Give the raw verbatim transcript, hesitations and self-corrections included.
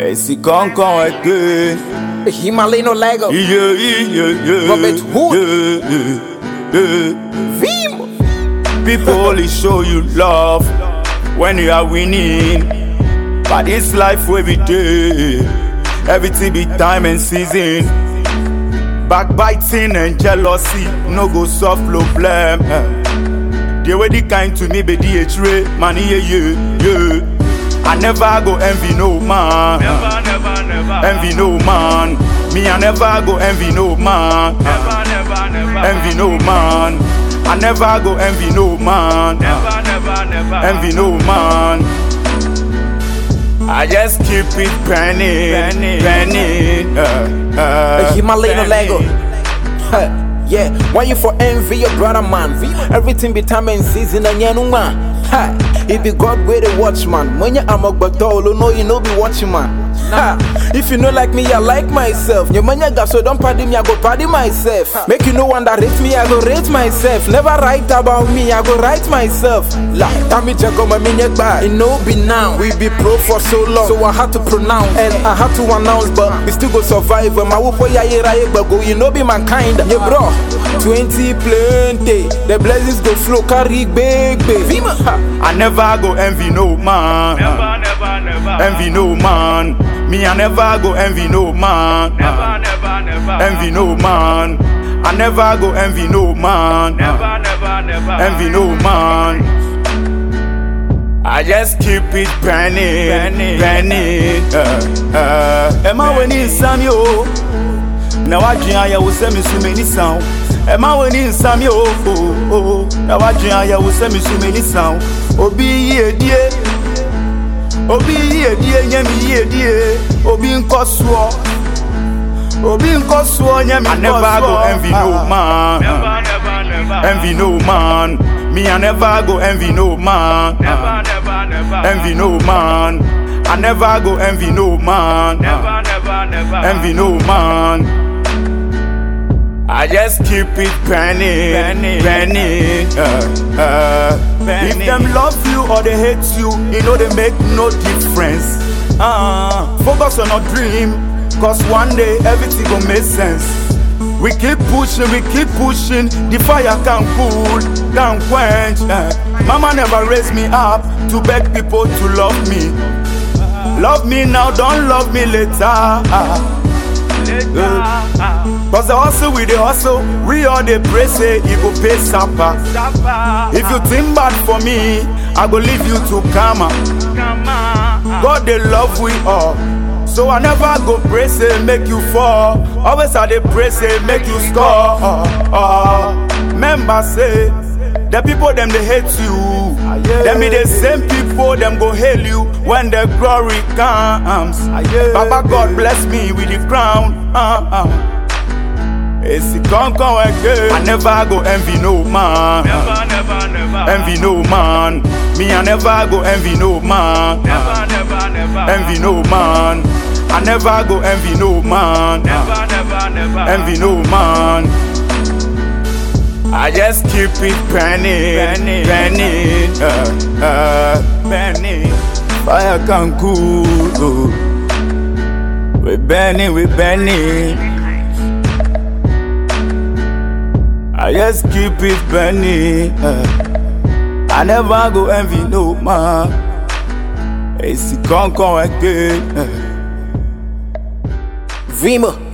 Esse concon again. Himaleno Lego. Yeah, yeah, yeah. Robert Hood. Yeah, yeah, yeah. Vim. People only show you love when you are winning. But this life every day, everything be time and season. Backbiting and jealousy, no go solve problem. They were the kind to me, be the H-ray, money, yeah, yeah, yeah. I never go envy no man. Never, never, never. Envy no man. Me, I never go envy no man. Never, never, never. Envy no man. I never go envy no man. Never, never, never. Envy no man. I just keep it penny, penny, penny. Uh, uh, Himaleno Lego. Yeah, why you for envy your brother man? Everything be time and season and you know man. Ha, it be God with the watchman. When you am a batolo, no you know be watching man. Ha, if you know like me, I like myself. Your man got so don't pardon me, I go pardon myself. Make you no one that rate me, I go rate myself. Never write about me, I go write myself. La, Tammy Jago my minute back. It no be now. We be pro for so long, so I had to pronounce and I had to announce, but we still go survive. My wupo ya ira but go, you know be mankind. Yeah, bro. Twenty plenty, the blessings go flow, carry big baby. I never go envy no man. Never, never, never. Envy no man. Me, I never go envy no man. Never, never, never. Envy no man. I never go envy no man. Never, never, never. Envy no man. I just keep it penny, penny, penny. Uh, uh. Emma when it's Sam yo. Now I drink I will send me so many sound. Emma when it's Sam yo. Oh, oh. Now I drink I will send me so many sound. Obi ye die. Obi ye die nyami ye die. Obi nkoswo. Obi nkoswo nyami. I never go envy no man. Never, never, never. Envy no man. Me I never go envy no man. Never, never, never. Envy no man. I never go envy no man. Never, never, never. Envy no man. I just keep it penny, penny, penny. Uh, uh, penny. If them love you or they hate you, you know they make no difference. Uh, focus on our dream, cause one day everything gon' make sense. We keep pushing, we keep pushing. The fire can't cool, can't quench. Uh, mama never raised me up to beg people to love me. Love me now, don't love me later. Uh, uh, Cause the hustle with the hustle, we all the praise say it go pay supper. If you think bad for me, I go leave you to karma. God they love we all, so I never go pray say make you fall. Always I they pray say make you score. Uh, uh, Member say the people them they hate you. Them be the same people them go hail you when the glory comes. Baba God bless me with the crown. Uh, uh. It's the concon again. I never go envy no man. Never, never, never. Envy no man. Me I never go envy no man. Never, never, never. Envy no man. I never go envy no man. Never, never, never. Envy no man. I just keep it penny, penny, penny. Uh, uh, penny. Fire can cool. Oh. We Benny, we Benny. I just keep it penny. Uh, I never go envy no man. It's the concon again. Uh. Vima.